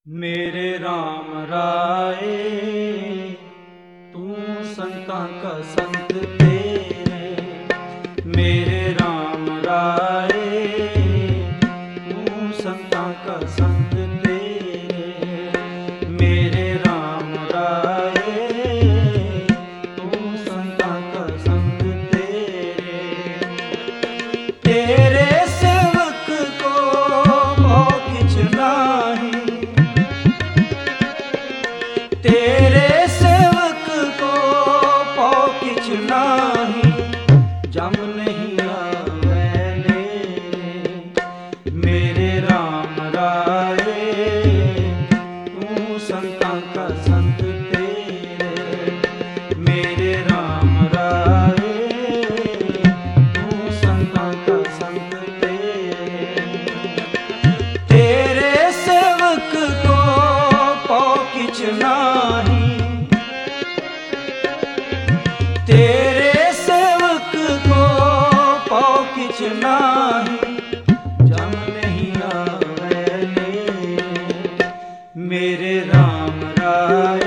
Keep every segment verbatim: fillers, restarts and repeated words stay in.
मेरे राम राय तू संतां का संत तेरे। मेरे राम राय तू संतां का संत तेरे। मेरे राम राय तू संतां का संत तेरे। तेरे सेवक को मोह किछ नाही। तेरे सेवक को पौ किछ नाही। जम नहीं आवे नेरे। मेरे राम राय तू संतां का संत तेरे। मेरे राम राय तू संतां का संत तेरे। तेरे सेवक को पौ किछ नाही। तेरे सेवक को पौ किछ नाही। जम नहीं आवे नेरे। मेरे राम राय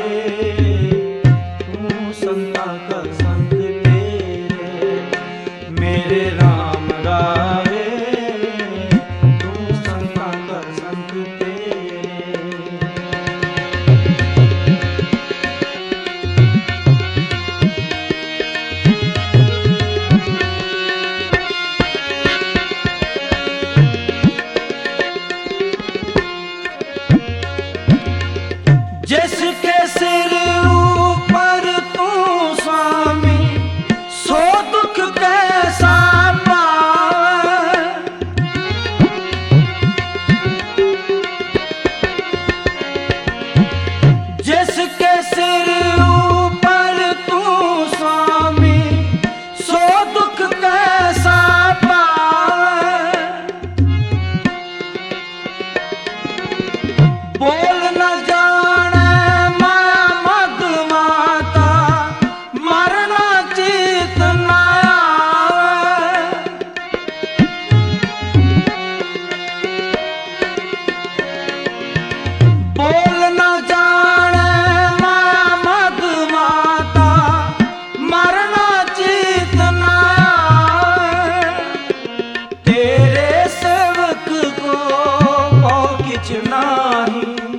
तू संतां का संत तेरे। मेरे राम राय तू संतां का संत तेरे। जिसके सिर ऊपर तू स्वामी सो दुख कैसा पाए। जिसके सिर ऊपर तू स्वामी सो दुख कैसा पाए। बोल न जाने बोल न जाने माया मद माता मरना चित न आए। तेरे सेवक को पौ किछ नाही।